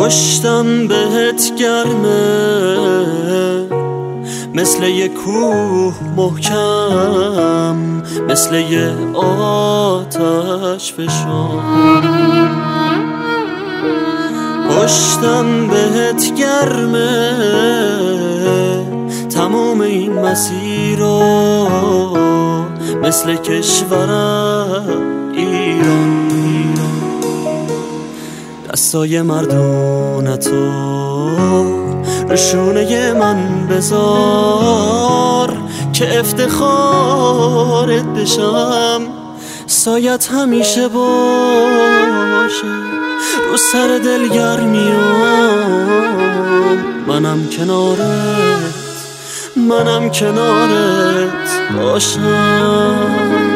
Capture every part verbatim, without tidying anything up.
پشتم بهت گرمه مثل یه کوه محکم، مثل یه آتش فشان. پشتم بهت گرمه تمام این مسیر رو، مثل کشورم ایران. دستای مردونتو رشونه من بذار که افتخارت بشم، سایت همیشه باشه رو سر دلگرمیام. منم کنارت، منم کنارت باشم.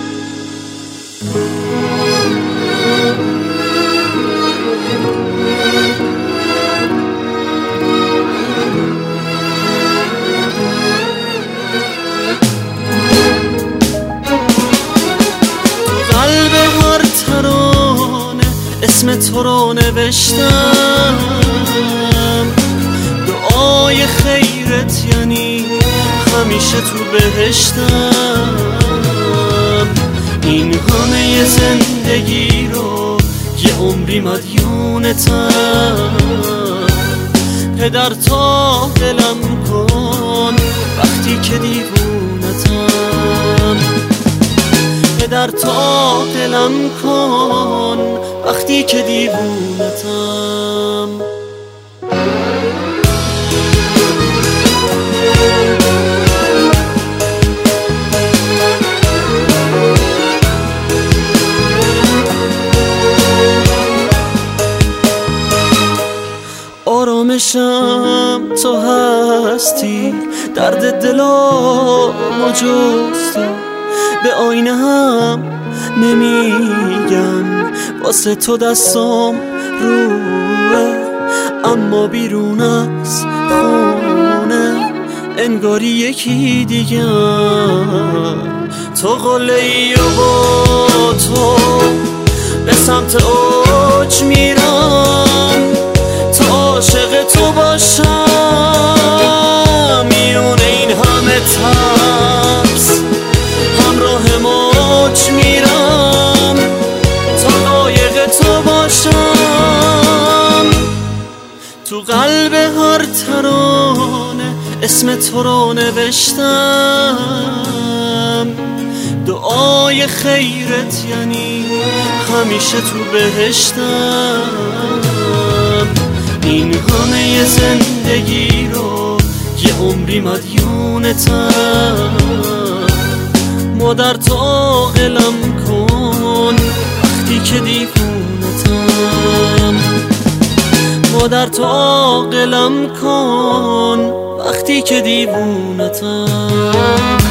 اسم تو رو نوشتم، دعای خیرت یعنی همیشه تو بهشتم. این همه زندگی رو یه عمری مدیونتم. پدر تا دلم کن وقتی که دیوونتم. پدر تا دلم کن وقتی که دیوونتم. آرامشم تو هستی، درد دلامو جز تو به آینه هم نمیگم. واسه تو دستام روه اما بیرون از خونه انگاری یکی دیگه. تو قله ای و با تو به سمت اوج میرم، تا عاشق تو باشم. میونه این همه ترس همراه موج میرم، تا قایق تو باشم. تو قلب هر ترانه اسم تو رو نوشتم، دعای خیرت یعنی همیشه تو بهشتم. این همه زندگی رو یه عمری مدیونتم. مادر تو عاقلم کن وقتی که دیوونتم. مادر تو عاقلم کن وقتی که دیوونتم.